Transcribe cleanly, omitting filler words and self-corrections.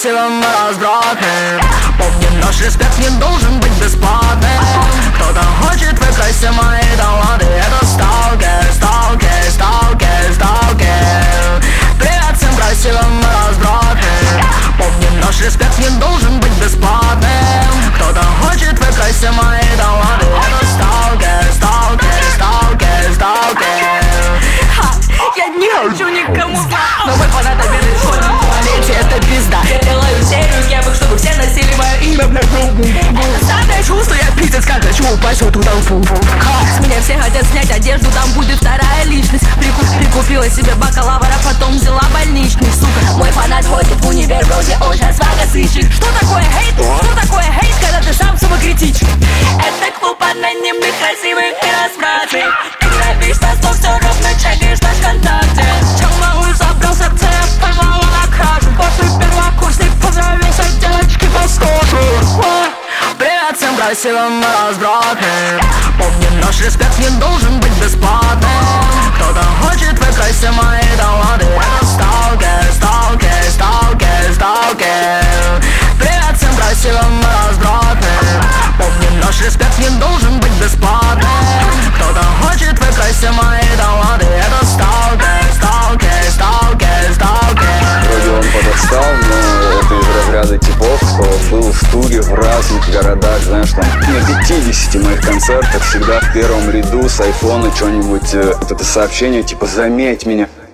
красивым и развратным. Помни, наш респект не должен быть бесплатным. Кто-то хочет выкрасть все мои таланты. Это сталкер, сталкер, сталкер, сталкер. Привет всем красивым и развратным. Помни, наш респект не должен быть бесплатным. Кто-то хочет выкрасть все мои таланты. Это сталкер, сталкер, сталкер, сталкер. Я не хочу никому зла, но мой фанат обидит в туалете, это пизда. Я делаю серию кепок, чтобы все носили мое имя, блядь. Это самое чувство, я пиздец как хочу упасть в эту толпу. С меня все хотят снять одежду, там будет вторая личность. Прикупила себе бакалавра, потом взяла больничный, сука. Мой фанат ходит в универ, вроде он сейчас свага сыщет. Что такое хейт? Что такое хейт, когда ты сам самокритичен? Это клуб анонимных, красивых и развратных. Ты грабишь нас, но все равно чекаешь наш ВКонтакте. Чамаул забрался в цех, порвала накрашен. После первокурсник понравился девочки постоши. Привет всем красивым и развратным. Помни, наш респект не должен быть бесплатным. Кто-то хочет выкрасть все мои таланты. Это сталкер, сталкер, сталкер, сталкер. Привет всем красивым и развратным. Помни, наш респект не должен быть бесплатным. Кто-то хочет выкрасть все мои таланты. Это сталкер, сталкер, сталкер, сталкер. Вроде он подостал, но это из разряда типов, кто был в туре в разных городах, знаешь, там на 50 моих концертах всегда в первом ряду с айфона что-нибудь, это сообщение типа «заметь меня».